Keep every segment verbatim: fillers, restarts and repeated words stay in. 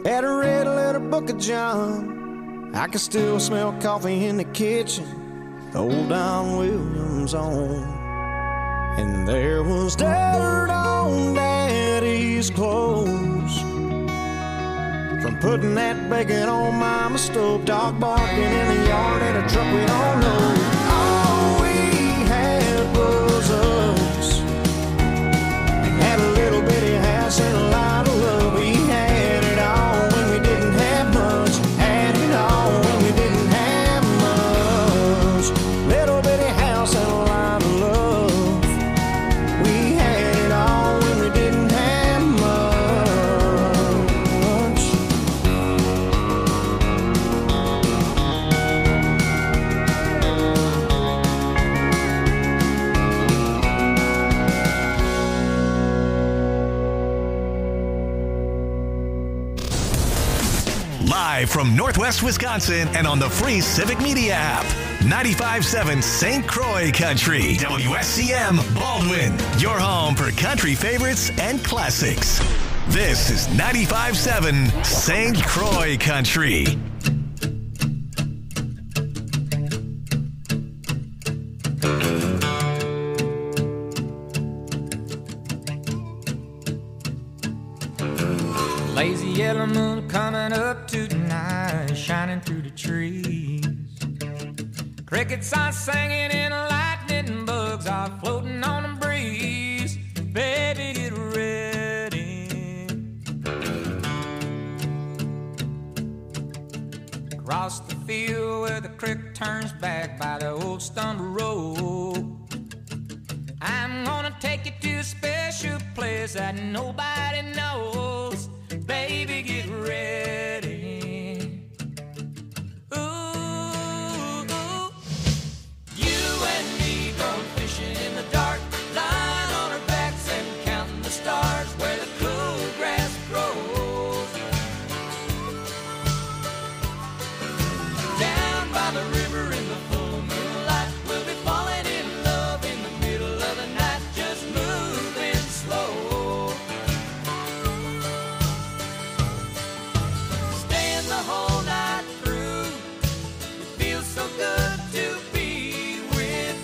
Had a red letter book of John. I can still smell coffee in the kitchen, the old Don Williams on. And there was dirt on Daddy's clothes from putting that bacon on Mama's stove. Dog barking in the yard at a truck we don't know. All we had was us. Had a little bitty house and a lot of love. We had it all when we didn't have much. Had it all when we didn't have much. Little bitty house and a lot of love. We had it all when we didn't have much. Live from Northwest Wisconsin and on the free Civic Media app. ninety-five point seven Saint Croix Country. W S C M Baldwin. Your home for country favorites and classics. This is ninety-five point seven Saint Croix Country. Lazy yellow moon coming up tonight, shining through the trees. Crickets are singing and lightning bugs are floating on the breeze. Baby, get ready. Across the field where the creek turns back by the old stumble road, I'm gonna take you to a special place that nobody knows. Baby, get ready. Ooh, ooh. You and me going fishing in the dark, lying on our backs and counting the stars where the cool grass grows. Down by the river in the full moonlight, we'll be falling in love in the middle of the night, just moving slow. The whole night through, it feels so good to be with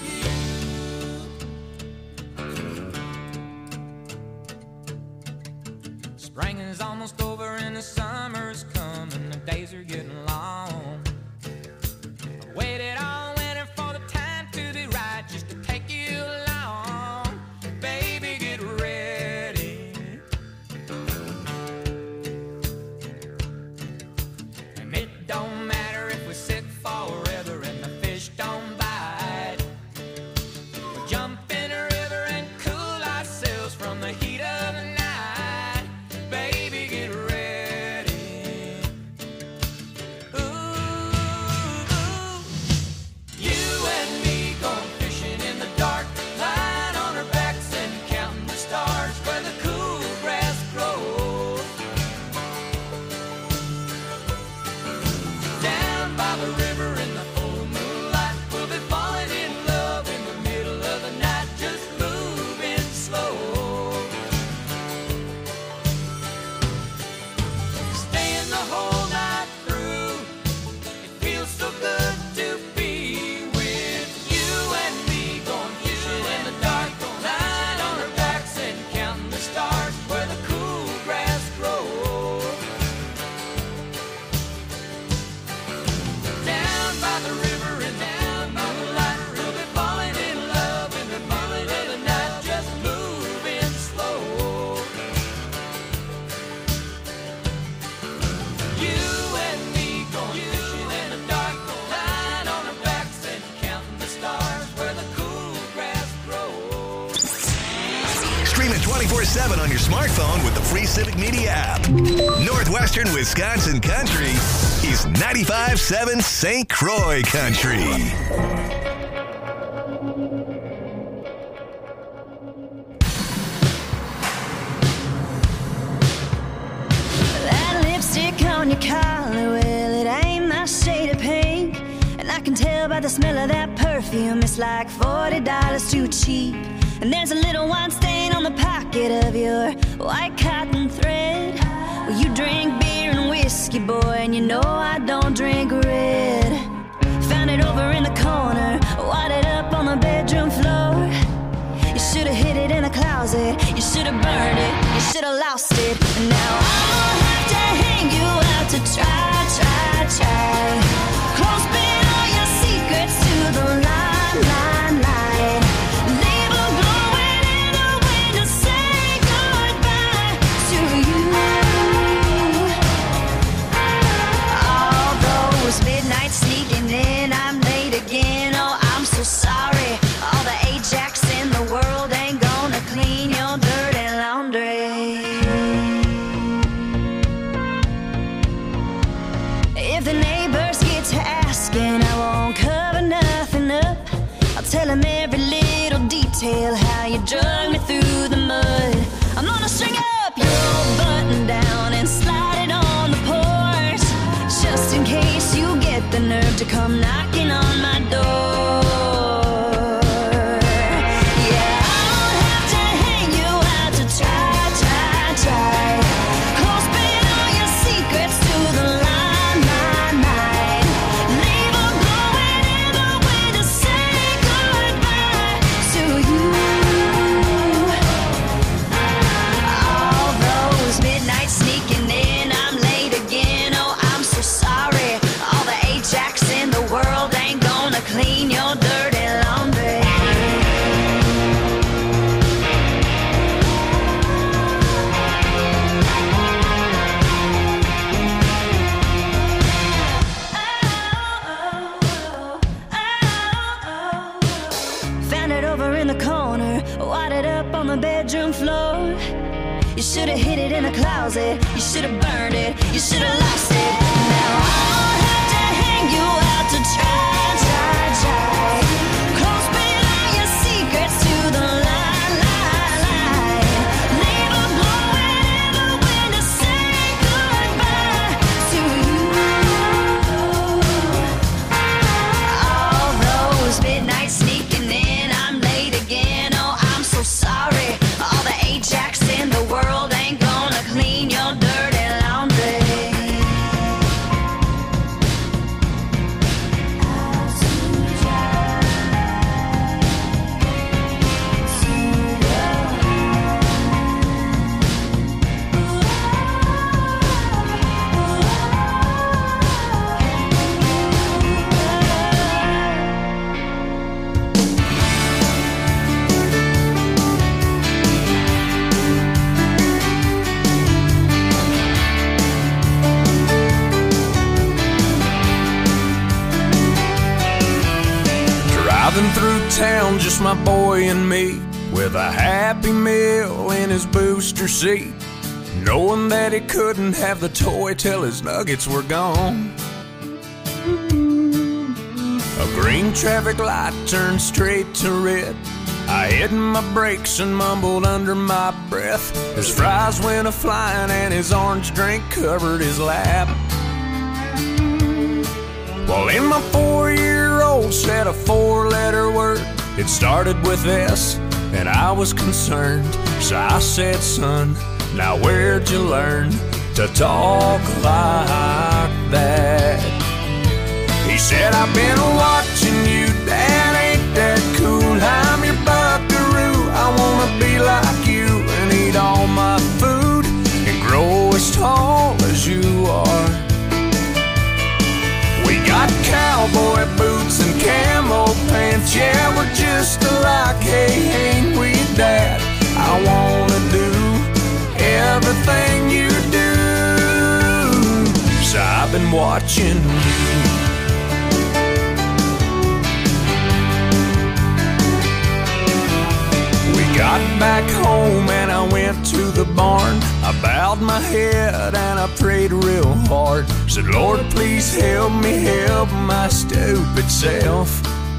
you. Spring is almost over and the summer's coming, the days are getting long. I waited all winter for the time to be right, just to take you along. Baby, get ready. Don't matter if we sit forever and the fish don't bite. We'll jump in a river and cool ourselves from the heat of the night. Baby, get ready. Ooh, ooh. You and me going fishing in the dark, lying on our backs and counting the stars where the cool grass grows. Down by the river in the full moonlight, we'll be falling in love in the middle of the night, just moving slow. Staying the whole night through, it feels so good to be with you and me going fishing in the dark, lying on our backs and counting the stars where the cool grass grows. Down by the river and down by the light, we'll be falling in love in the middle of the night, just moving slow. You and me going fishing in the dark, lying on our backs and counting the stars where the cool grass grows. Stream it twenty-four seven on your smartphone with the free Civic Media app. Northwestern Wisconsin Country is ninety-five point seven Saint Croix Country. That lipstick on your collar, well, it ain't my shade of pink. And I can tell by the smell of that perfume, it's like forty dollars too cheap. And there's a little wine stain on the pocket of your white cotton thread. Well, you drink beer and we whiskey, boy, and you know I don't drink red. Found it over in the corner, wadded up on the bedroom floor. You should've hid it in a closet, you should've burned it, you should've lost it. And now I'll have to hang you out to try, try, try. Clothespin all your secrets to the line, line, line. Leave a glowing in the wind to say goodbye to you. All those midnights sneaking in, I'm late again, oh I'm so sorry. All the Ajax in the world ain't gonna clean your dirty laundry. If the neighbors get to asking, I won't cover nothing up. I'll tell them every little detail, how you drug me through the mud. I'm gonna string up your old button down and slide it on the porch, just in case you get the nerve to come knocking on my door. Yeah, I'll have to hang you out to try, try, try. Clothespin all your secrets to the line, line, line. Leave a glowing in the wind to say goodbye to you. All those midnights sneaking in, I'm late again, oh I'm so sorry. All the Ajax in the world ain't gonna clean your dirty laundry. Found it over in the corner, wadded up on the bedroom floor. You should've hid it in a closet, you should've burned it, you should've lost it. Now I'll have to hang you out to try, try, try. Clothespin all your secrets to the line, line, line. Leave a glowing in the wind to say goodbye to you. All those midnights sneaking in, I'm late again, oh I'm so sorry. All the Ajax in the world ain't gonna clean your dirty laundry. Driving through town, just my boy and me, with a Happy Meal in his booster seat, knowing that he couldn't have the toy till his nuggets were gone. A green traffic light turned straight to red. I hit my brakes and mumbled under my breath. His fries went a-flying and his orange drink covered his lap. Well, in my four-year-old said a four-letter word. It started with S, and I was concerned. So I said, son, now where'd you learn to talk like that? He said, I've been watching you, Dad, ain't that cool? I'm your buckaroo, I wanna be like you and eat all my food and grow as tall as you are. We got cowboy boots and camo pants, yeah, we're just alike, hey, ain't we, Dad? I wanna do everything you do, so I've been watching you. Got back home and I went to the barn. I bowed my head and I prayed real hard. Said, Lord, please help me help my stupid self.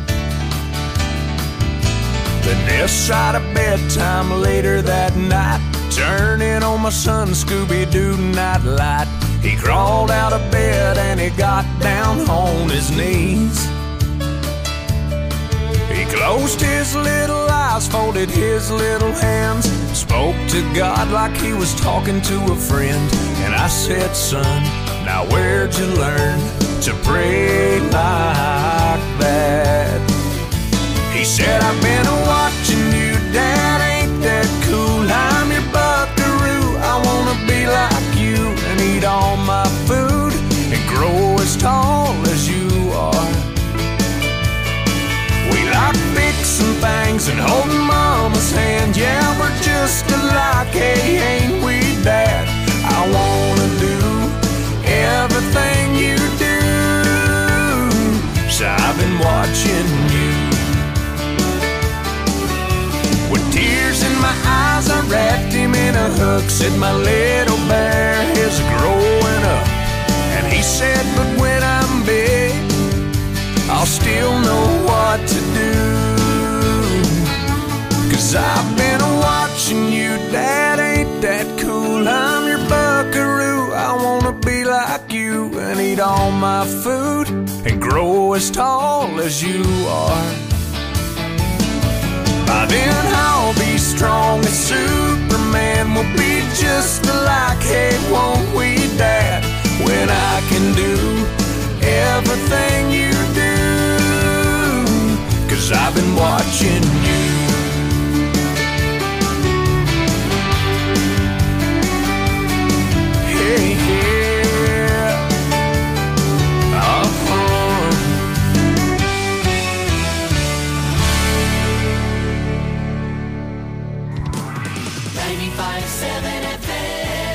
Then this side of bedtime later that night, turning on my son Scooby-Doo nightlight. He crawled out of bed and he got down on his knees. He closed his little eyes, folded his little hands, spoke to God like he was talking to a friend. And I said, son, Now where'd you learn to pray like that? He said, I've been watching you, Dad, ain't that cool? I'm your buckaroo, I wanna be like you and eat all my food and grow as tall as you are. We like fixing things and holding Mama's hand. Yeah, we're just alike, hey, ain't we, Dad? I wanna do everything you do, so I've been watching you. With tears in my eyes, I wrapped him in a hook. Said my little bear is growing up. And he said, but when I'm big, I'll still know what to do. Cause I've been watching you, Dad, ain't that cool? I'm your buckaroo, I wanna be like you and eat all my food and grow as tall as you are. By then I'll be strong as Superman. We'll be just alike, hey, won't we, Dad? When I can do everything you do, cause I've been watching you. Hey, yeah. Uh-huh. ninety-five point seven F M.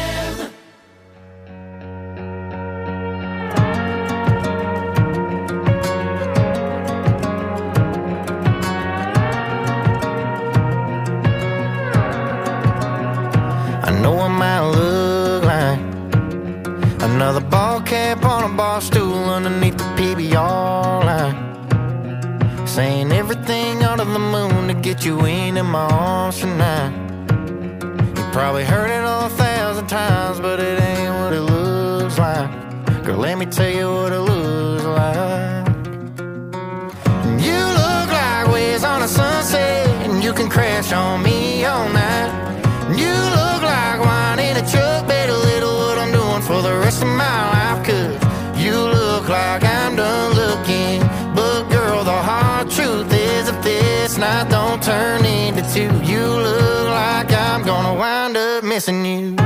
I know I might look like another ball cap on a bar stool underneath the P B R line, saying everything under the moon to get you into my arms tonight. You probably heard it a thousand times, but it ain't what it looks like. Girl, let me tell you what it looks like. You look like waves on a sunset, and you can crash on me all night. You look like wine in a truck, better little what I'm doing for the rest of my life. Cause you look like I'm done looking, but girl, the hard truth is if this night don't turn into two, you look like I'm gonna wind up missing you.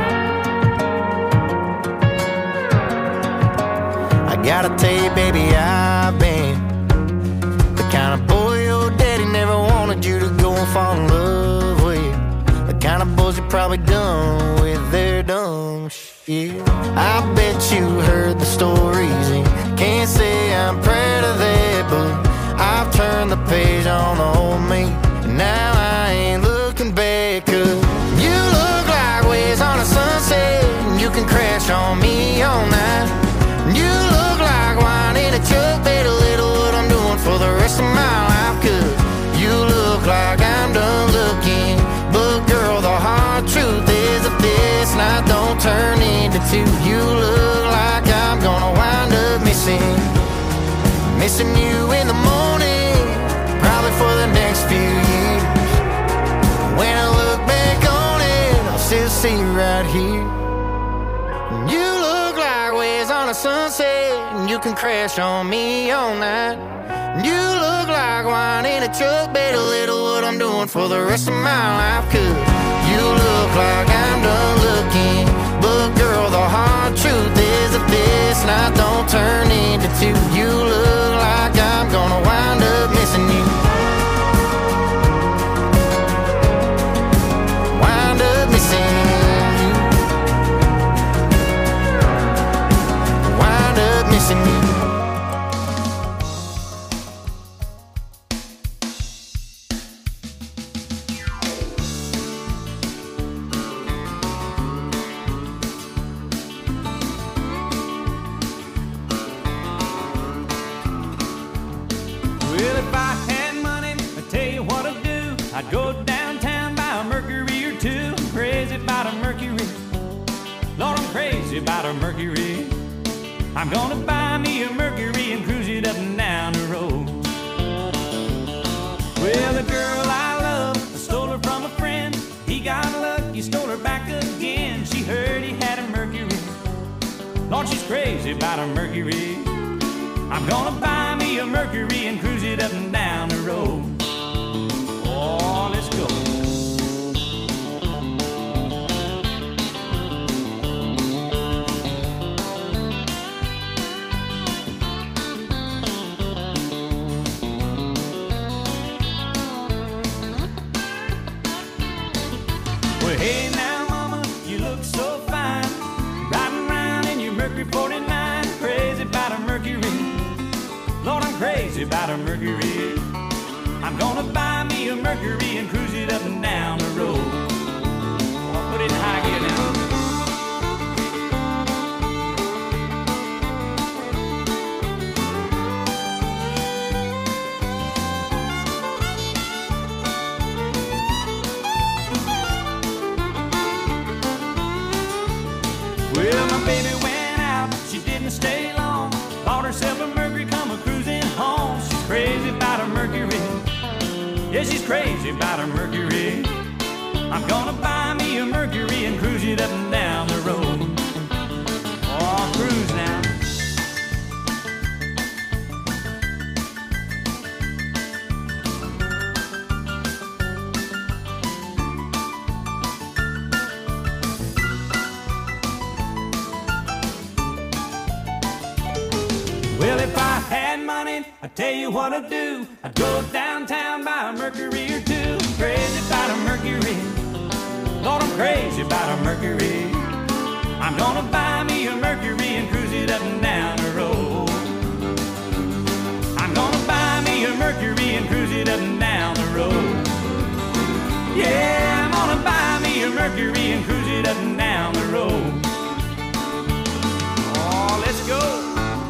I gotta tell you, baby, I've been the kind of boy your daddy never wanted you to go and fall in love with. The kind of boys you probably done with their dumb shit. I bet you heard the stories and can't say I'm proud of that, but I've turned the page on the old me, and now I ain't looking back. Cause you look like waves on a sunset, and you can crash on me all night. You look like wine in a truck, better little what I'm doing for the rest of my life. Cause you look like I'm done looking, but girl, the hard truth is if this night don't turn into two, you look like I'm gonna wind up missing Missing you in the morning, probably for the next few years. When I look back on it, I'll still see you right here. You look like waves on a sunset, and you can crash on me all night. You look like wine in a truck, better little what I'm doing for the rest of my life. Cause you look like I'm done looking, but girl, the hard truth is if this night don't turn into two, you look like I'm gonna wind up missing you. Wind up missing you. Wind up missing you. I'd go downtown, buy a Mercury or two. I'm crazy about a Mercury. Lord, I'm crazy about a Mercury. I'm gonna buy me a Mercury and cruise it up and down the road. Well, the girl I love, I stole her from a friend. He got lucky, stole her back again. She heard he had a Mercury. Lord, she's crazy about her Mercury. I'm gonna buy me a Mercury and cruise it up and down the road. Oh, let's go. Well, hey now, mama, you look so fine, riding around in your Mercury forty-nine, crazy about her Mercury. Lord, I'm crazy about a Mercury. I'm gonna buy me a Mercury and cruise it up and down the road. Oh, put it in high gear now. Well, my baby went out, she didn't stay long. Bought herself a Mercury, come a cruising home. She's crazy about her Mercury. Yeah, she's crazy about her Mercury. I'm gonna buy me a Mercury and cruise it up and down the road. Oh, cruise now. Well, if I had money, I'd tell you what I'd do. I'd go downtown, buy a Mercury or two. Crazy about a Mercury. Lord, I'm crazy about a Mercury. I'm gonna buy me a Mercury and cruise it up and down the road. I'm gonna buy me a Mercury and cruise it up and down the road. Yeah, I'm gonna buy me a Mercury and cruise it up and down the road. Oh, let's go.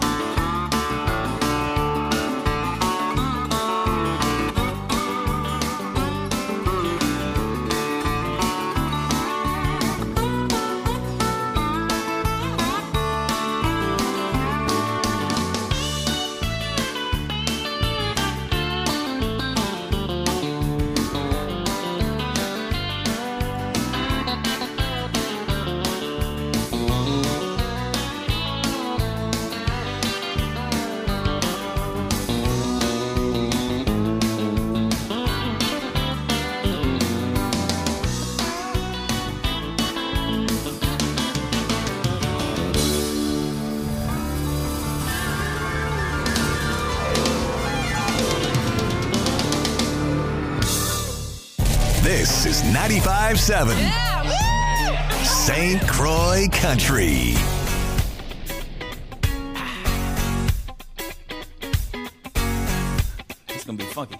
This is ninety-five point seven yeah, Saint Croix Country. It's gonna be funky.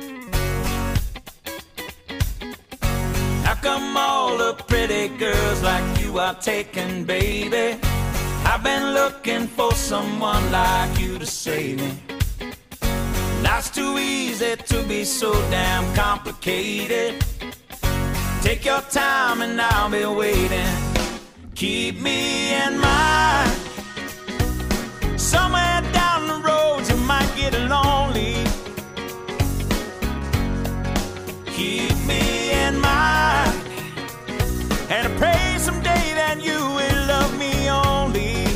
How come all the pretty girls like you are taken, baby? I've been looking for someone like you to save me. Life's too easy to be so damn complicated. Take your time and I'll be waiting. Keep me in mind. Somewhere down the road you might get lonely. Keep me in mind. And I pray someday that you will love me only.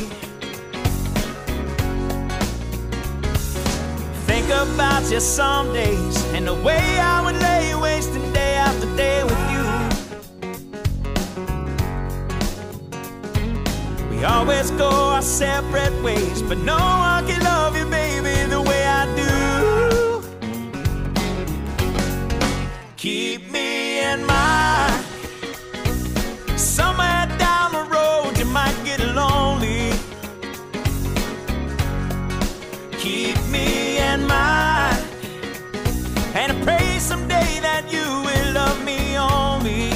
Think about you some days and the way I would lay wasting day after day with you. We always go our separate ways, but no one can love you, baby, the way I do. Keep me in mind. Somewhere down the road you might get lonely. Keep me in mind. And I pray someday that you will love me only.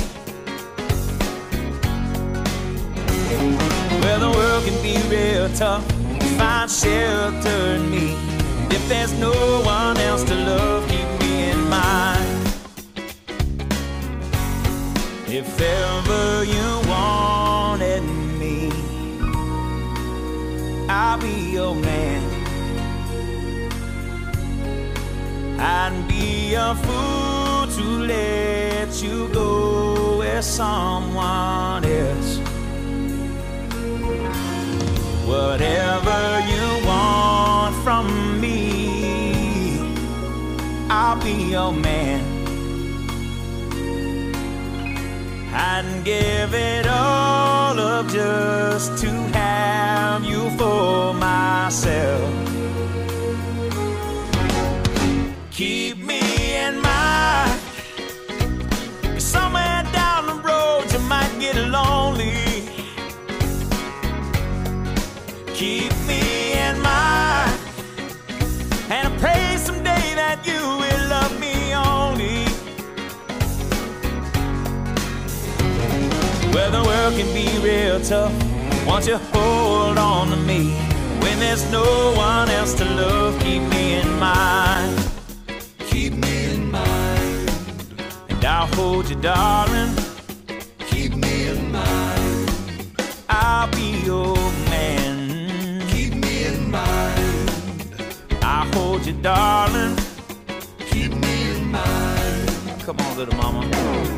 Well, the world can be real tough to find shelter in me. If there's no one else to love, keep me in mind. If ever you wanted me, I'll be your man. I'd be a fool to let you go with someone else. Whatever you want from me, I'll be your man. I'd give it all up just to have you for myself. Keep me in mind, somewhere down the road you might get lonely. Keep me in mind, and I pray someday that you will love me only. Well, the world can be real tough, won't you hold on to me? When there's no one else to love, keep me in mind. Keep me in mind. And I'll hold you, darling. Keep me in mind. I'll be your man. Keep me in mind. I'll hold you, darling. Keep me in mind. Come on, little mama.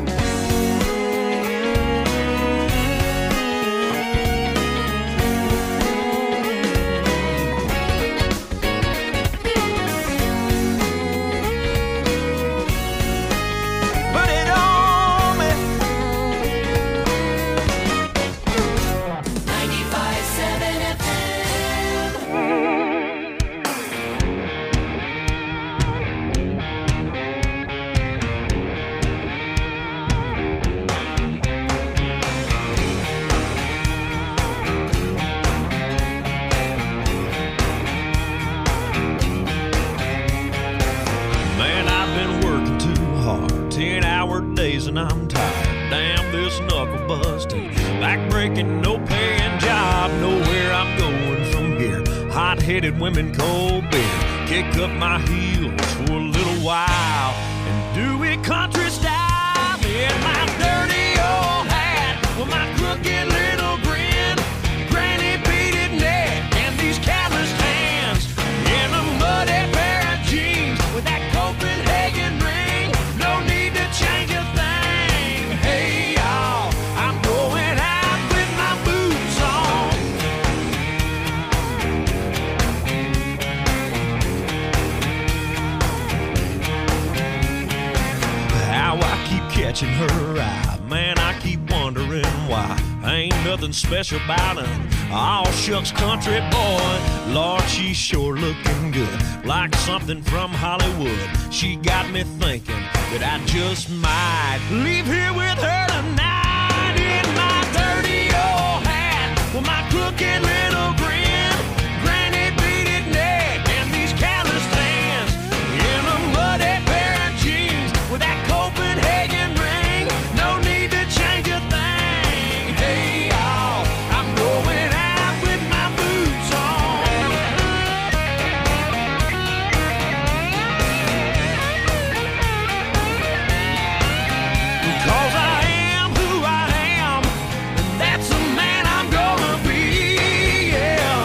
And I'm tired, damn this knuckle busting, back breaking, no paying job, nowhere I'm going from here. Hot-headed women, cold beer, kick up my heels for a little while and do it country style. In my dirty old hat with my crooked little grin, granny beaded neck and these calloused hands, in a muddy pair of jeans with that Copenhagen ring, no need to change a thing. Hey y'all, I'm going out with my boots on. How I keep catching her eye, man, I keep wondering why. Ain't nothing special about her, all shucks country boy. Lord, she's sure looking good, like something from Hollywood. She got me thinking that I just might leave here with her tonight. In my dirty old hat with my crooked little grin, granny beaded neck and these calloused hands, in a muddy pair of jeans with that Copenhagen ring, no need to change a thing. Hey y'all, I'm going out with my boots on. Cause I am who I am, and that's the man I'm gonna be, yeah.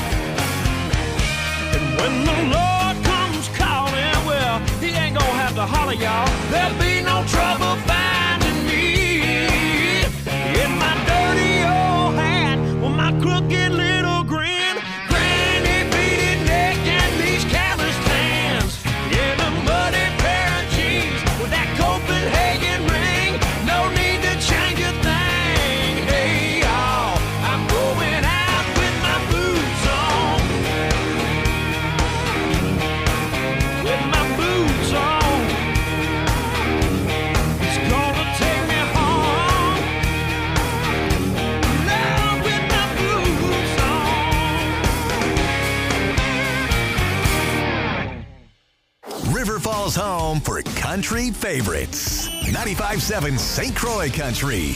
And when the Lord comes calling, well, he ain't gonna have to holler, y'all. There'll be no trouble finding me. In my dirty old hat with my crooked little grin, granny beaded neck and these calloused hands, in a muddy pair of jeans with that Copenhagen ring, no need to change a thing. Hey y'all, I'm going out with my boots on, with my boots on. It's gonna take me home, now with my boots on. River Falls home for country favorites. ninety-five point seven Saint Croix Country.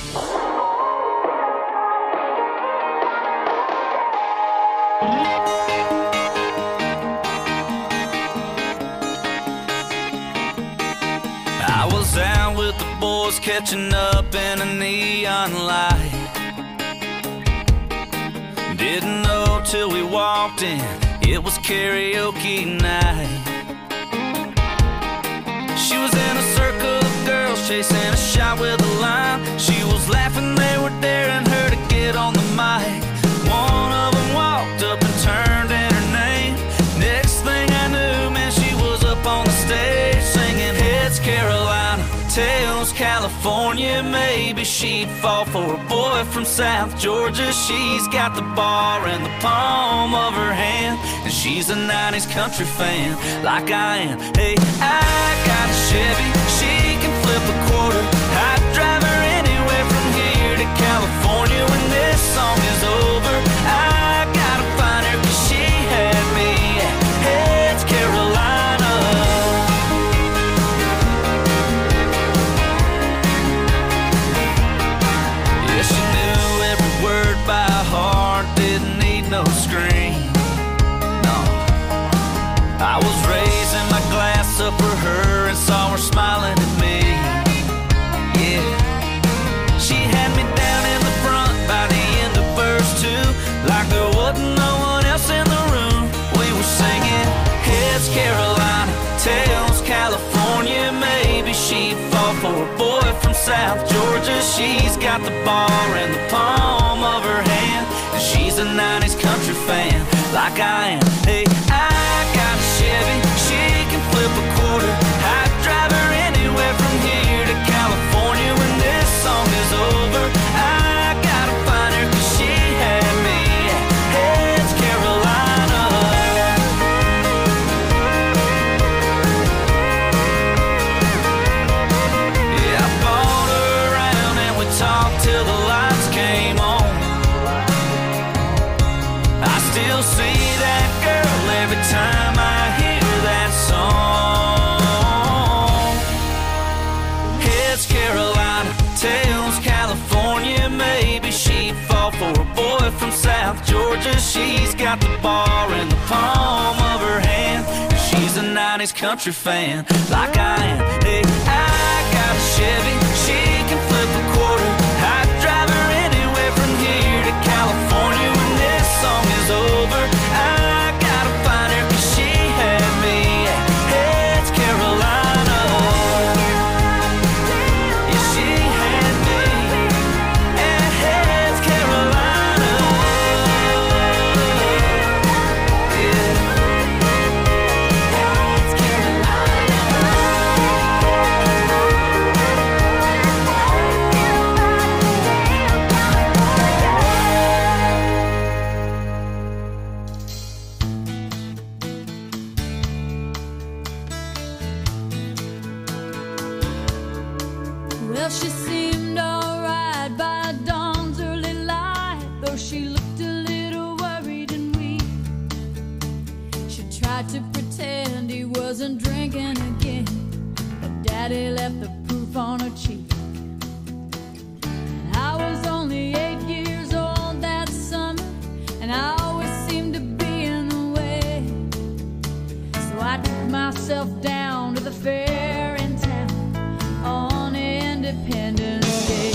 I was out with the boys catching up in a neon light. Didn't know till we walked in, it was karaoke night. She was in a circle of girls chasing a shot with a line. She was laughing, they were daring her to get on the mic. One of them walked California, maybe she'd fall for a boy from South Georgia. She's got the bar in the palm of her hand, and she's a nineties country fan like I am. Hey, I got a Chevy, she can flip a quarter. I'd drive her anywhere from here to California. When this song is over, I gotta find her, 'cause she had me at Heads, Carolina. Yeah, she knew every word by heart, didn't need no screen. No, I was raising my glass up for her and saw her smiling at me. Yeah, she had me down in the front by the end of verse two, like there wasn't no one else in the room. We were singing Heads, Carolina, Tails, California. Maybe she'd fall for a boy from South Georgia. She's got the bar in the palm of her hand, and she's a nineties country fan like I am. Hey, I got a Chevy, she can flip a quarter. I'd drive her anywhere from here to California. When this song is over, I gotta find her, 'cause she had me at Heads, Carolina. Yeah, I bought her around and we talked till the lights came on. I still see that girl every time I hear that song. Heads, Carolina, Tails, California. Maybe she'd fall for a boy from South Georgia. She's got the bar in the palm of her hand, and she's a nineties country fan like I am. Hey, I got a Chevy, she can flip a quarter. I'd drive her anywhere from here to California. When this song is over, I gotta find her, 'cause she had me at Heads, Carolina. Yeah, she had me at Heads, Carolina. Yeah. Heads, Carolina. Well, she seemed alright by dawn's early light, though she looked a little worried and weak. She tried to pretend he wasn't drinking again, but Daddy left the proof on her cheek. And I was only eight years old that summer, and I always seemed to be in the way. So I took myself down to the fair in town on Independence Day.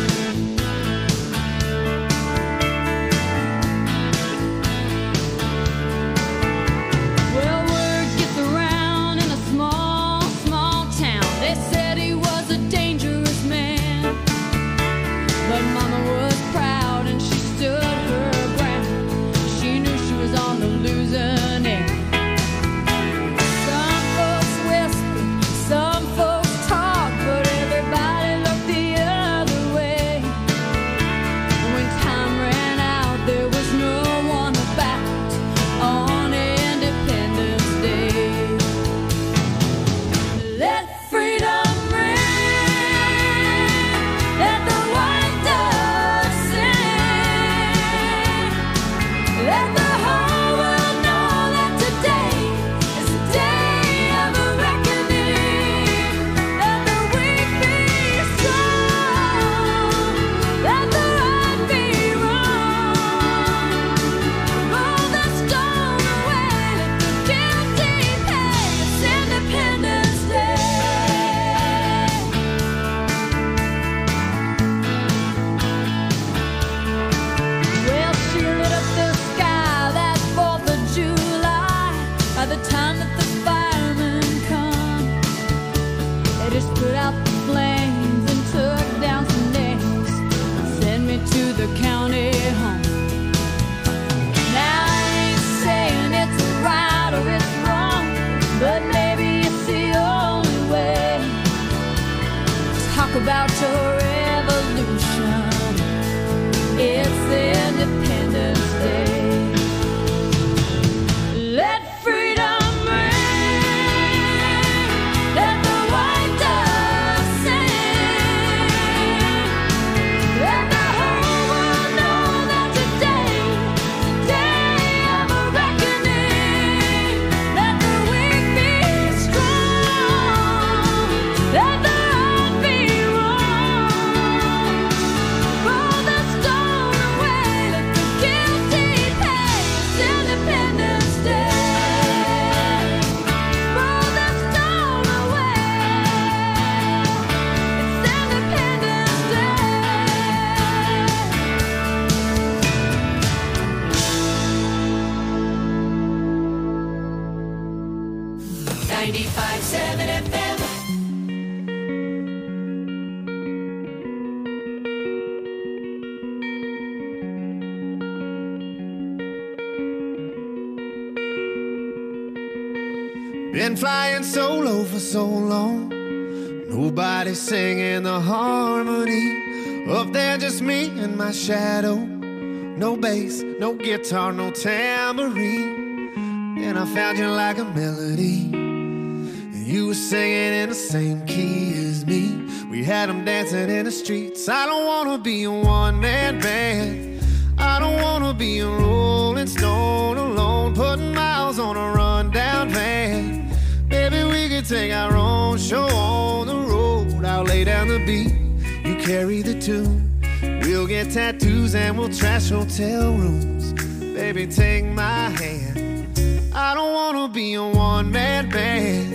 Well, word gets around in a small, small town. They said he was a dangerous man, but Mama was proud and she stood her ground. She knew she was on the losing end. Some folks Independence Day. Roll the stone away. It's Independence Day. ninety-five seven F M. Been flying solo for so long, nobody singing the harmony. Up there just me and my shadow. No bass, no guitar, no tambourine. And I found you like a melody, and you were singing in the same key as me. We had them dancing in the streets. I don't wanna be a one-man band. I don't wanna be a rolling stone alone, putting miles on a rundown van. Maybe we could take our own show on the road. I'll lay down the beat, you carry the tune. We'll get tattoos and we'll trash hotel rooms. Baby, take my hand. I don't wanna be a one-man band.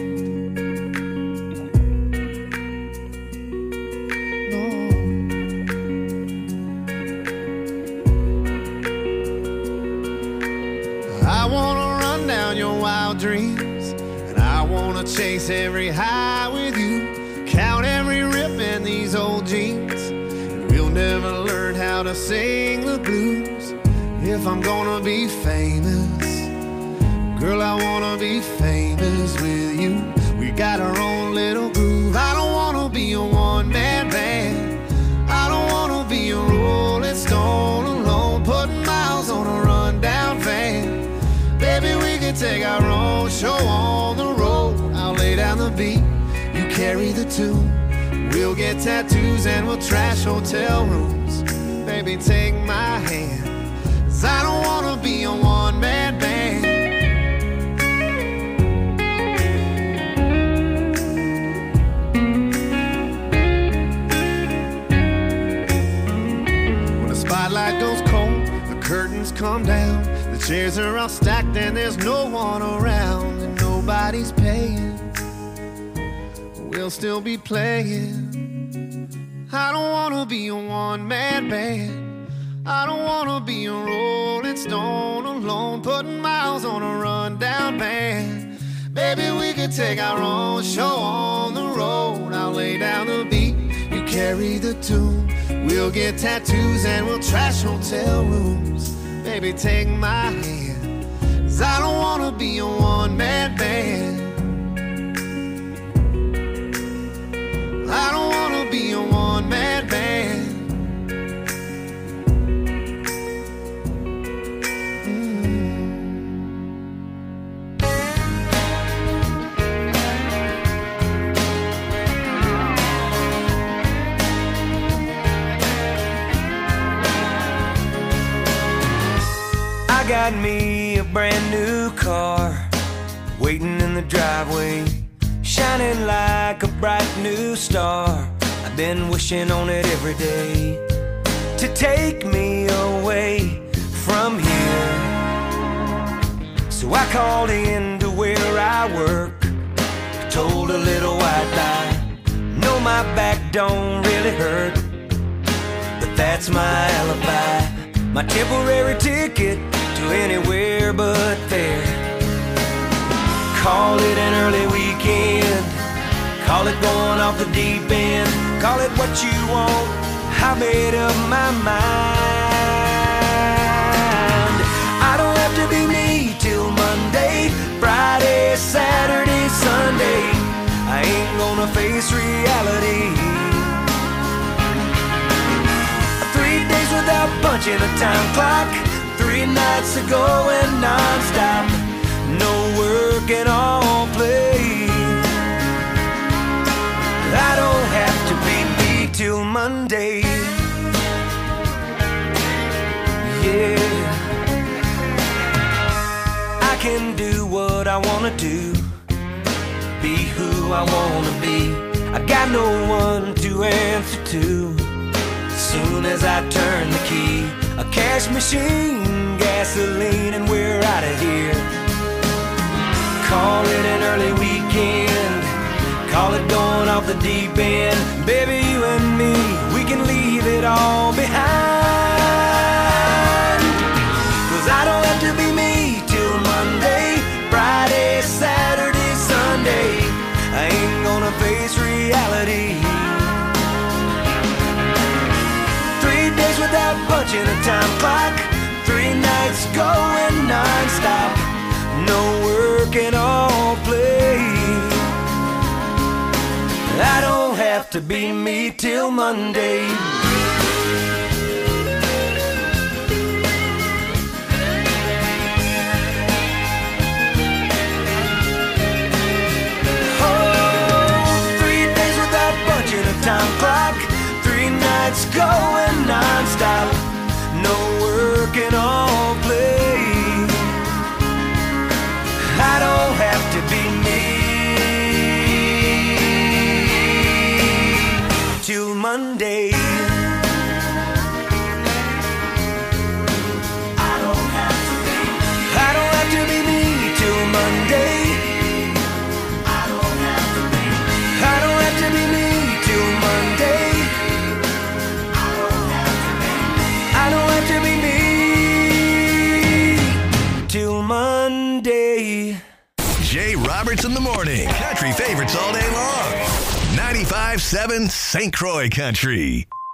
I wanna run down your wild dreams, and I wanna chase every high with you. Count every rip in these old jeans, and we'll never learn how to sing the blues. If I'm gonna be famous, girl, I wanna be famous with you. We got our own little groove. I don't wanna be a one-man band. I don't wanna be a rolling stone alone, putting miles on a rundown van. Baby, we can take our own show on the road. I'll lay down the beat, you carry the tune. We'll get tattoos and we'll trash hotel rooms. Baby, take my hand, 'cause I don't wanna be a one-man band. When the spotlight goes cold, the curtains come down. The chairs are all stacked and there's no one around, and nobody's paying. We'll still be playing. I don't wanna be a one-man band. I don't wanna be a rolling stone alone, putting miles on a rundown van. Baby, we could take our own show on the road. I'll lay down the beat, you carry the tune. We'll get tattoos and we'll trash hotel rooms. Baby, take my hand, 'cause I don't wanna be a one-man band. I don't wanna be a one-man band. I got me a brand new car waiting in the driveway, shining like a bright new star. I've been wishing on it every day to take me away from here. So I called in to where I work, told a little white lie. No, my back don't really hurt, but that's my alibi, my temporary ticket to anywhere but there. Call it an early weekend, call it going off the deep end, call it what you want, I made up my mind. I don't have to be me till Monday, Friday, Saturday, Sunday. I ain't gonna face reality. Three days without punching a time clock, three nights of going non-stop, no work and all play. I don't have to be me till Monday. Yeah, I can do what I wanna do, be who I wanna be. I got no one to answer to. As soon as I turn the key, a cash machine, gasoline, and we're out of here. the deep end. Baby, you and me, we can leave it all behind. Cause I don't have to be me till Monday, Friday, Saturday, Sunday. I ain't gonna face reality. Three days without punching a time clock, three nights going non-stop. No work and all play. I don't have to be me till Monday. Time clock, three nights going non-stop. No work and all play. I don't have to be me till Monday. I don't have to be I don't have to be me till Monday. I don't have to be I don't have to be me till Monday. I don't have to be I don't have to be me till Monday. Jay Roberts in the morning. Country favorites all day long. ninety-five seven Saint Croix Country.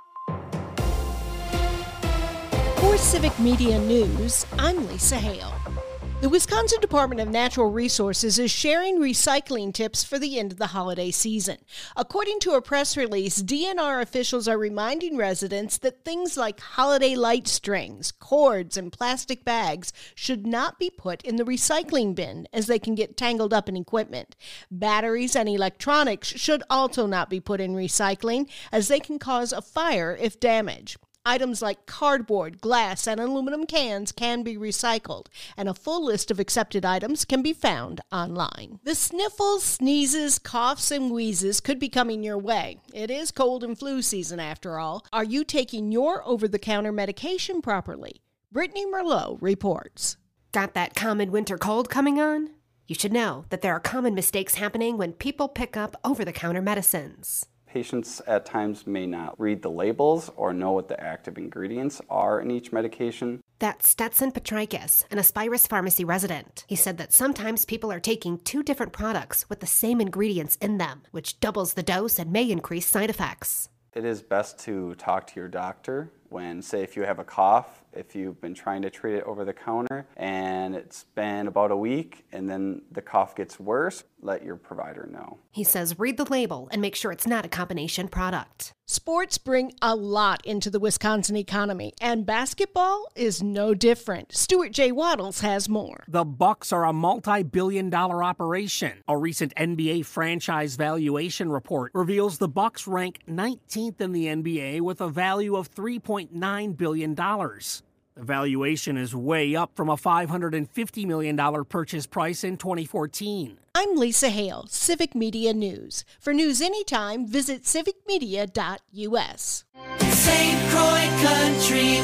For Civic Media News, I'm Lisa Hale. The Wisconsin Department of Natural Resources is sharing recycling tips for the end of the holiday season. According to a press release, D N R officials are reminding residents that things like holiday light strings, cords, and plastic bags should not be put in the recycling bin, as they can get tangled up in equipment. Batteries and electronics should also not be put in recycling, as they can cause a fire if damaged. Items like cardboard, glass, and aluminum cans can be recycled, and a full list of accepted items can be found online. The sniffles, sneezes, coughs, and wheezes could be coming your way. It is cold and flu season after all. Are you taking your over-the-counter medication properly? Brittany Merlot reports. Got that common winter cold coming on? You should know that there are common mistakes happening when people pick up over-the-counter medicines. Patients at times may not read the labels or know what the active ingredients are in each medication. That's Stetson Petrikis, an Aspirus Pharmacy resident. He said that sometimes people are taking two different products with the same ingredients in them, which doubles the dose and may increase side effects. It is best to talk to your doctor when, say, if you have a cough, if you've been trying to treat it over the counter and it's been about a week and then the cough gets worse, let your provider know. He says read the label and make sure it's not a combination product. Sports bring a lot into the Wisconsin economy, and basketball is no different. Stuart J. Waddles has more. The Bucks are a multi-billion dollar operation. A recent N B A franchise valuation report reveals the Bucks rank nineteenth in the N B A with a value of three point nine billion dollars. The valuation is way up from a five hundred fifty million dollars purchase price in twenty fourteen. I'm Lisa Hale, Civic Media News. For news anytime, visit civic media dot u s. Saint Croix Country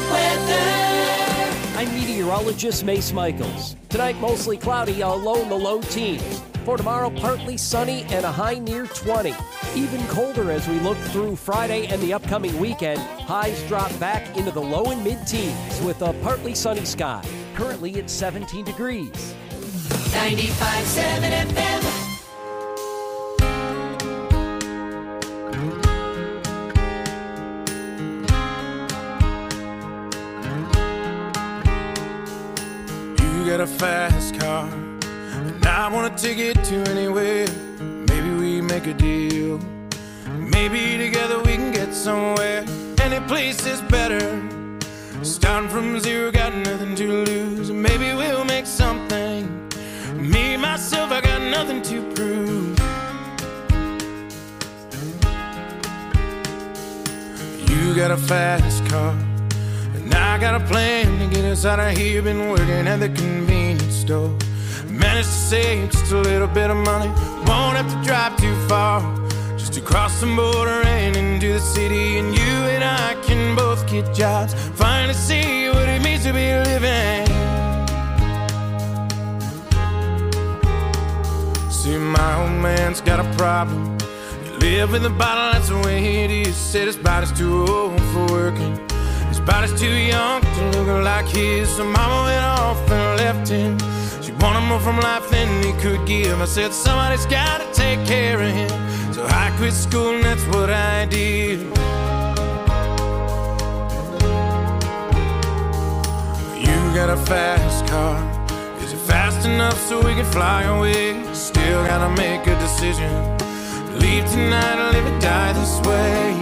weather. I'm meteorologist Mace Michaels. Tonight, mostly cloudy, a low in the low teens. For tomorrow, partly sunny and a high near twenty. Even colder as we look through Friday and the upcoming weekend. Highs drop back into the low and mid-teens with a partly sunny sky. Currently at seventeen degrees. ninety-five point seven F M. You got a fast car, and I want to take it to anywhere. Maybe we make a deal. Maybe together we can get somewhere. Any place is better. Starting from zero, got nothing to lose. Maybe we'll make something. Me, myself, I got nothing to prove. You got a fast car, and I got a plan to get us out of here. Been working at the convenience store. Managed to save just a little bit of money. Won't have to drive too far, just to cross the border and into the city. And you and I can both get jobs, finally see what it means to be living. See, my old man's got a problem. He Live with a bottle, that's the way it is. Said his body's too old for working. His body's too young to look like his. So mama went off and left him. She wanted more from life than he could give. I said somebody's gotta take care of him. So I quit school and that's what I did. You got a fast car. Is it fast enough so we can fly away? Still gotta make a decision. Leave tonight or live or die this way.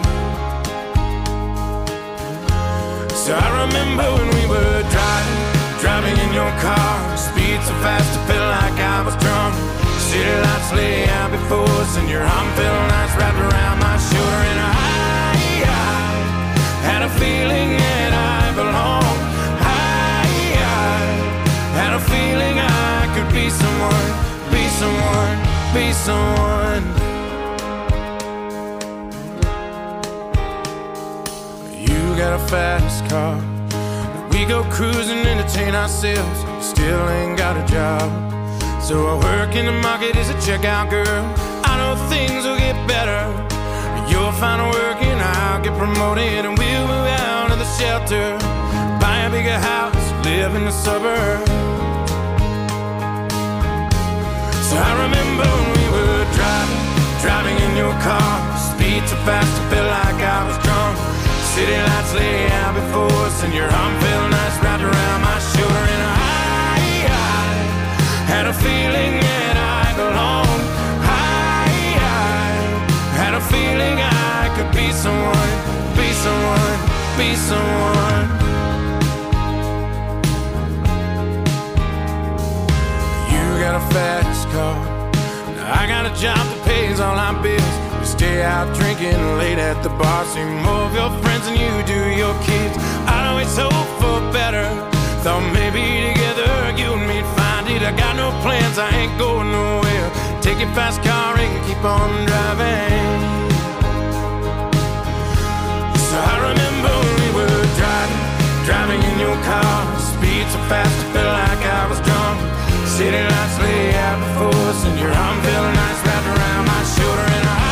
So I remember when we were driving, driving in your car. Speed so fast I felt like I was drunk. City lights lay out before us, and your arm felt nice wrapped around my shoulder. And I, I had a feeling that I belonged. I, I had a feeling I could be someone, be someone, be someone. You got a fast car. We go cruising, entertain ourselves. Still ain't got a job. So I work in the market as a checkout girl. I know things will get better. You'll find work and I'll get promoted, and we'll move out of the shelter, buy a bigger house, live in the suburbs. So I remember when we were driving, driving in your car. Speed so fast I felt like I was drunk. City lights lay out before us, and your arm felt nice wrapped around my shoulder. And I, I had a feeling that I belonged. I, I had a feeling I could be someone, be someone, be someone. You got a fast car. Now I got a job that pays all our bills. Stay out drinking late at the bar. See more of your friends than you do your kids. I'd always hope for better. Thought maybe together you and me'd find it. I got no plans, I ain't going nowhere. Take your fast car and keep on driving. So I remember when we were driving, driving in your car. Speed so fast I felt like I was drunk. City lights lay out before us, and your arm felt nice wrapped around my shoulder. And I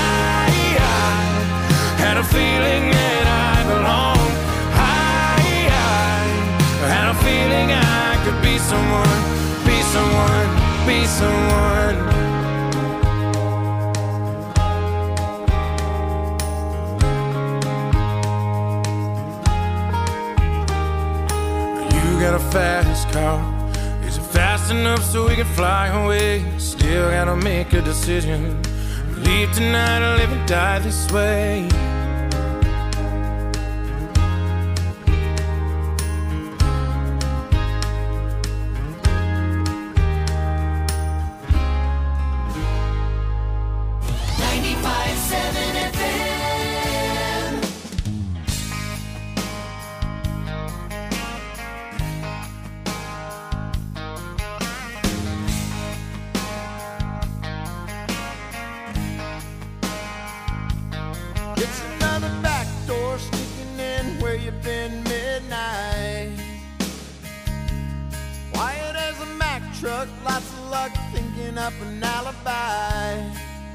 had a feeling that I belonged. I, I had a feeling I could be someone, be someone, be someone. You got a fast car. Is it fast enough so we can fly away? Still gotta make a decision. Leave tonight or live or die this way. ninety-five seven F M. It's another back door sneaking in where you've been midnight. Quiet as a Mack truck, lots of luck thinking up an alibi.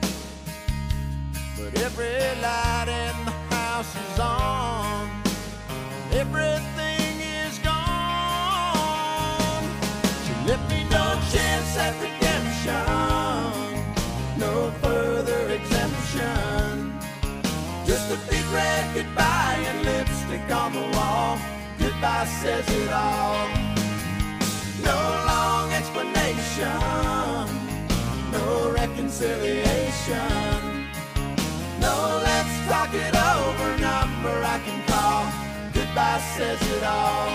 But every light in the house is on. Everything is gone. She left me no chance at redemption, no further exemption. Just a big red goodbye and lipstick on the wall. Goodbye says it all. No long explanation, no reconciliation. No, let's talk it over, number I can call. Goodbye says it all.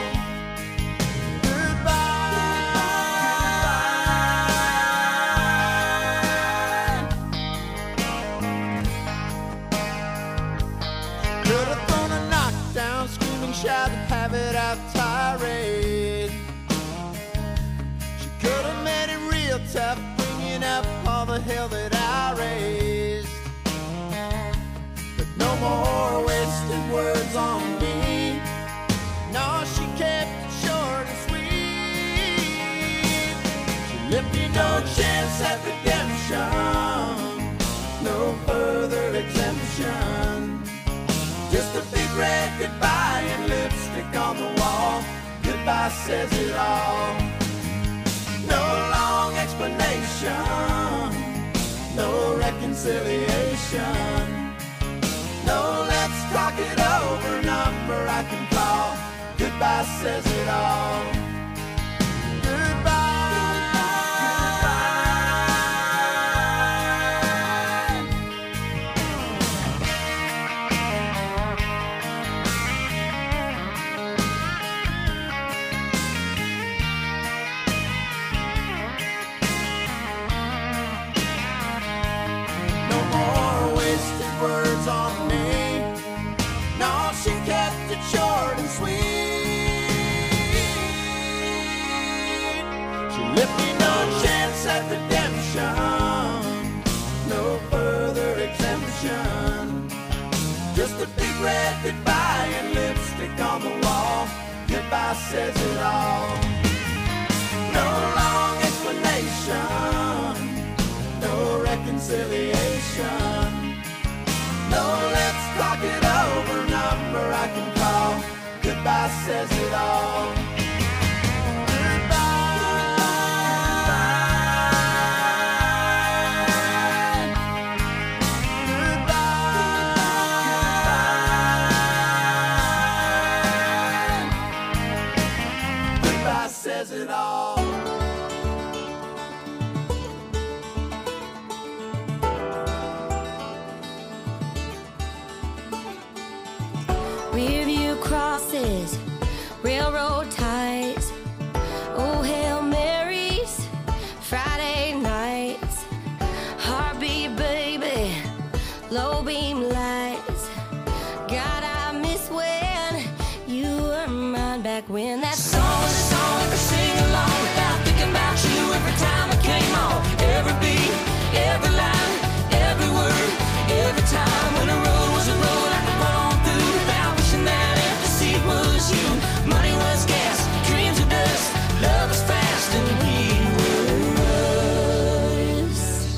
Could've thrown a knockdown, screaming, shout, have it out tirade. She could've made it real tough, bringing up all the hell that I raised. But no more wasted words on me. No, she kept it short and sweet. She left me no chance at redemption, no further example. big red goodbye and lipstick on the wall. Goodbye says it all. No long explanation, no reconciliation. No, let's talk it over, number I can call. Goodbye says it all. On me. No, she kept it short and sweet. She left me no chance at redemption, no further exemption. Just a big red goodbye and lipstick on the wall. Goodbye says it all. No long explanation, no reconciliation. No, let's talk it over, number I can call. Goodbye says it all. Goodbye. Goodbye says it all. Rearview crosses, railroad ties, oh Hail Marys, Friday nights, heartbeat baby, low beam lights. God, I miss when you were mine back when that song was a song I could sing along without thinking about you every time I came on. Every beat, every line, every word, every time when the road was a road I could run on through without wishing that empty seat was you. Money was gas, dreams were dust, love was fast and we were us.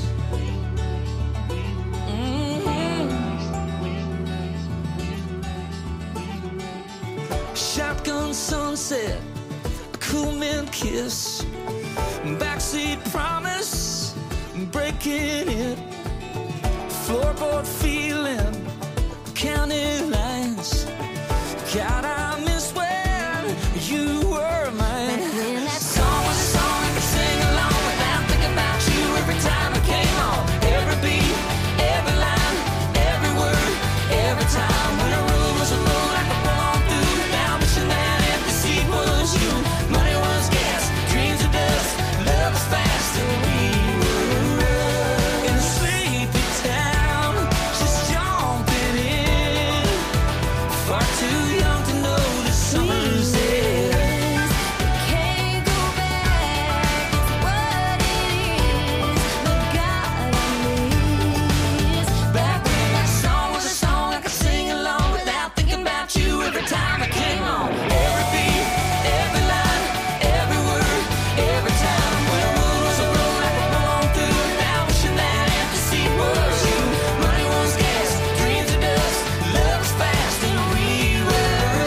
Mm-hmm. Shotgun sunset, a cool man kiss, backseat promise, breaking it, floorboard feeling, counting lines. God, I miss when you were mine. That song was a song I could sing along without thinking about you every time I came on. Every beat, every line, every word, every time when a road was a road I could run on through without wishing that empty seat was you. Money was gas, dreams were dust, love was fast and we were in a sleepy town, just jumping in, far too young to know the summer's end. Can't go back, it's what it is, but God, I miss back when that song was a song I could sing along without thinking about you every time I came on. Every beat, every line, every word, every time when a road was a road I could run on through without wishing that empty seat was you. Money was gas, dreams were dust, love was fast and we were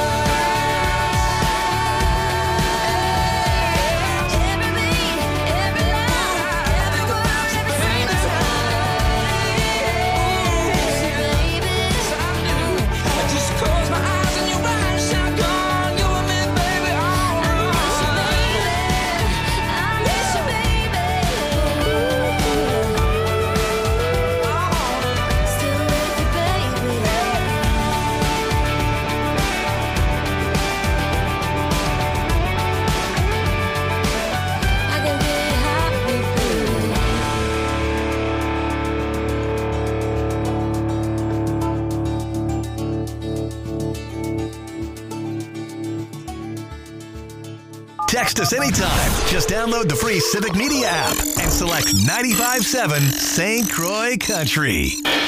every beat, every line, every word, every single time. I just close my eyes and your eyes shotgun, you and me, baby, all alone. I miss you, baby. Still with you, baby. I can get happy, baby. Text us anytime. Just download the free Civic Media app and select ninety-five point seven Saint Croix Country.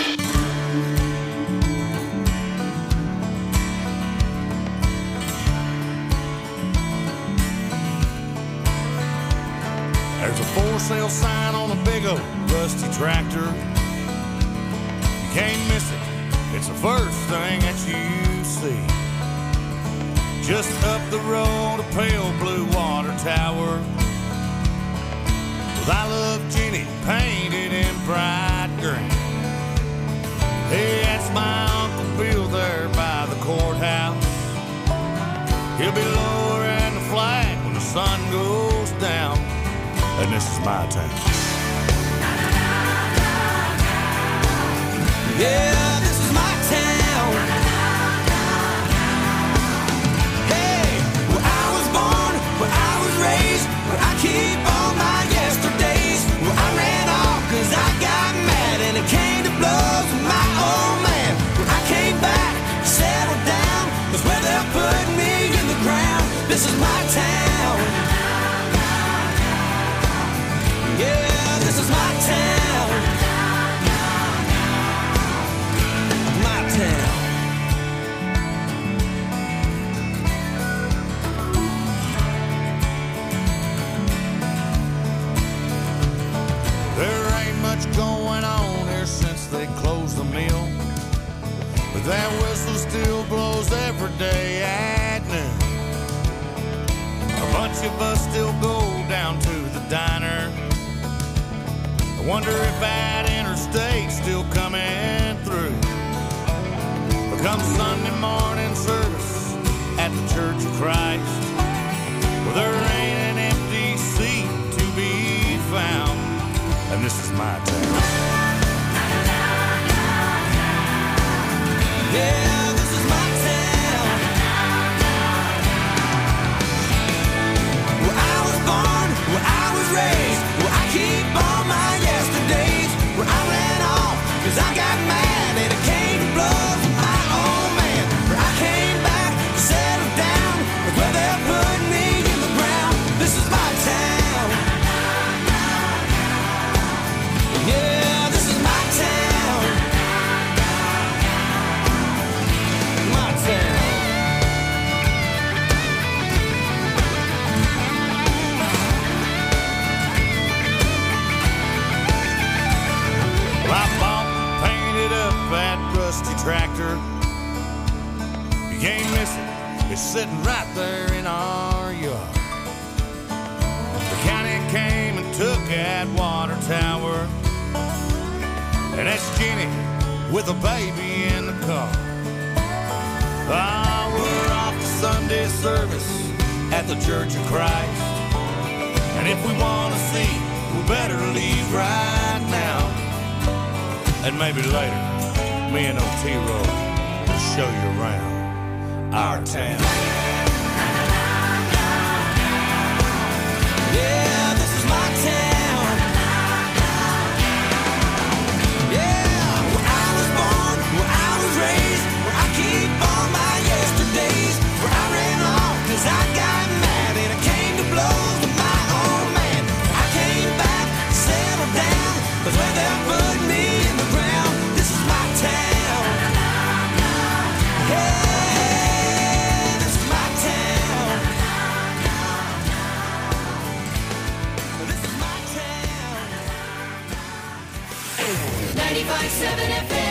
There's a for sale sign on a big old rusty tractor. You can't miss it it's the first thing that you see. Just up the road, a pale blue water tower with I Love Jenny painted in bright green. Hey, that's my Uncle Bill there by the courthouse. He'll be lowering the flag when the sun goes down. And this is my town. Yeah, this is my town. Hey, where I was born, where I was raised, where I keep all my yesterdays, where I ran off cause I got mad and it came to blows with my old man. Where I came back, settled down, was where they're putting me in the ground. This is my town. Yeah, this is my town. My town. There ain't much going on here since they closed the mill, but that whistle still blows every day at noon. A bunch of us still go down to the diner. I wonder if that interstate's still coming through. But come Sunday morning service at the Church of Christ, well, there ain't an empty seat to be found. And this is my town. Yeah, this is my town. Where I was born, where I was raised, where I keep all my yesterdays, where I ran off cause I got mad and it came to blows with my old man. Where I came back, settled down, where they're putting me in the ground. This is my town. Yeah, this is my town. My town. Well, I bought and painted up that rusty tractor. You can't miss it, it's sitting right there in our yard. The county came and took that water tower, and that's Jenny with a baby in the car. Ah, we're off to Sunday service at the Church of Christ, and if we want to see, we better leave right now. And maybe later, me and O-T-Roll will show you around our town. Yeah, this is my town. Yeah, where I was born, where I was raised, where I keep all my yesterdays, where I ran off cause I got mad and it came to blows with my old man. I came back, settled down, but where they're putting me in the ground. This is my town. Yeah, this is my town. This is my town. ninety-five point seven F M.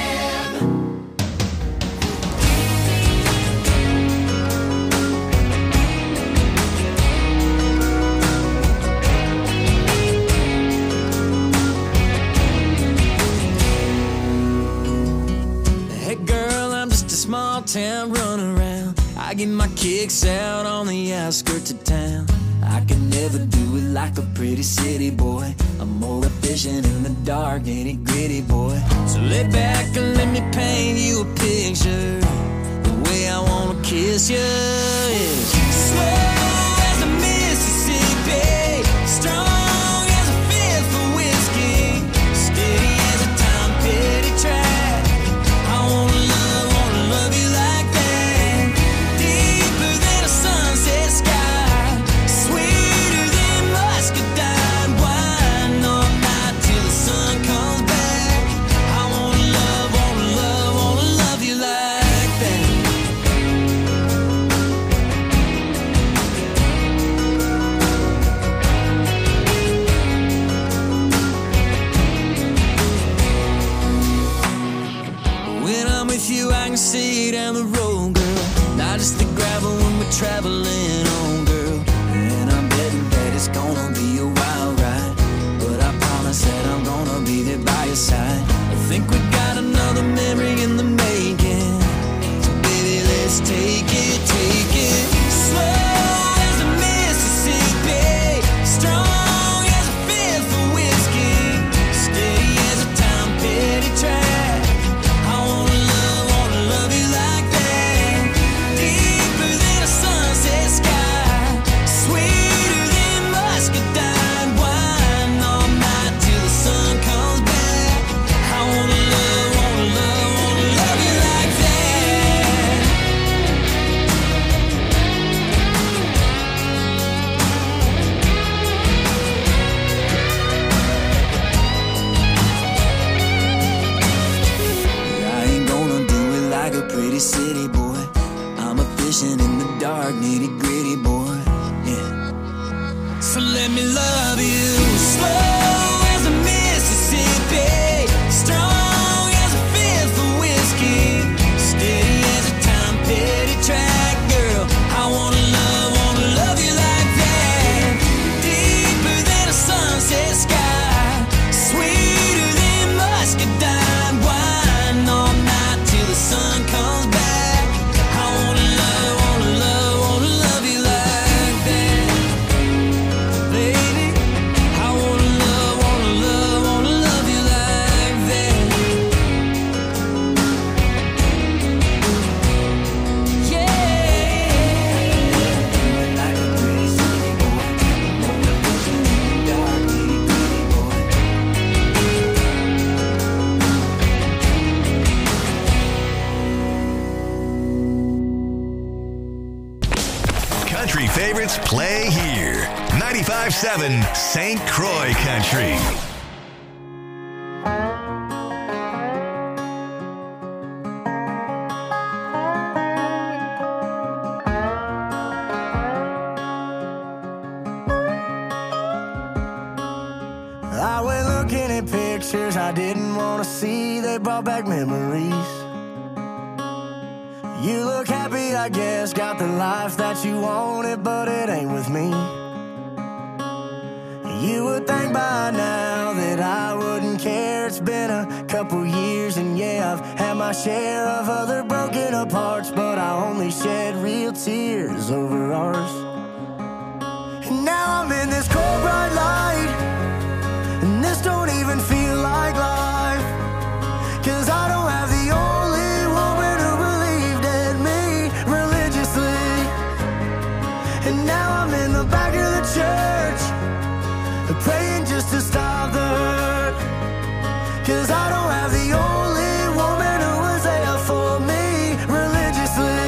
Hey girl, I'm just a small town running around. I get my kicks out on the outskirts of town. I can never do it like a pretty city boy. I'm more efficient in the dark, ain't it gritty boy? So lay back and let me paint you a picture. The way I wanna kiss you is slow as a Mississippi, strong as a fifth of whiskey, steady as a Tom Petty track. I wanna love, wanna love you like that, deeper than a sunset sky, sweeter than muscadine wine, all night till the sun comes back. I wanna love, wanna love, wanna love you like that. ninety-five point seven Saint Croix Country. I went looking at pictures I didn't want to see. They brought back memories. You look happy, I guess, got the life that you wanted, but it ain't with me. You would think by now that I wouldn't care. It's been a couple years, and yeah, I've had my share of other broken aparts, but I only shed real tears over ours. And now I'm in this cold bright light, and this don't even feel like life, 'cause I don't have the only woman who believed in me religiously. And now I'm in the back of the church, praying just to stop the hurt, 'cause I don't have the only woman who was there for me religiously.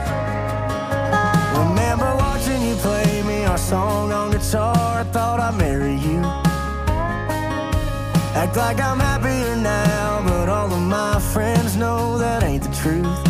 Remember watching you play me our song on guitar, I thought I'd marry you. Act like I'm happier now, but all of my friends know that ain't the truth.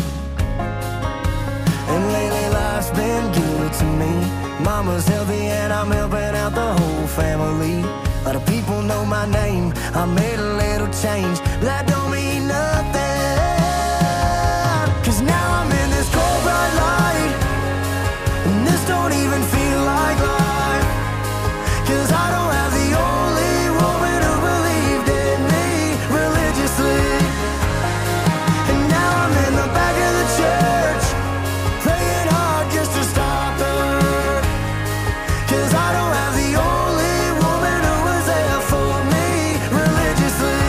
And lately life's been good to me. Mama's healthy and I'm helping out the whole family. A lot of people know my name, I made a little change, but that don't mean nothing, 'cause now I'm in this cold bright light, and this don't even feel like life, 'cause I don't have the only woman who believed in me religiously. And now I'm in the back of the church, praying hard just to stop the hurt, 'cause I don't have the only woman who was there for me religiously.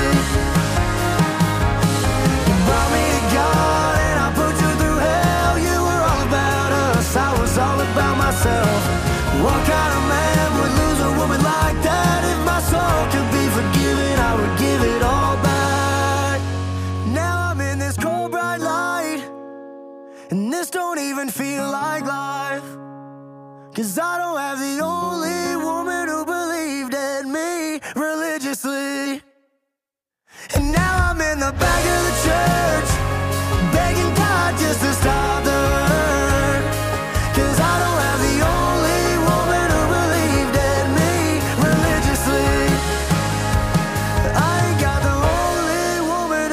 You brought me to God and I put you through hell. You were all about us, I was all about myself. What kind of man would lose a woman like that? If my soul could be forgiven, I would give it all back. Now I'm in this cold bright light, and this don't even feel like life, 'cause I don't have the only woman who believed in me religiously. And now I'm in the back of the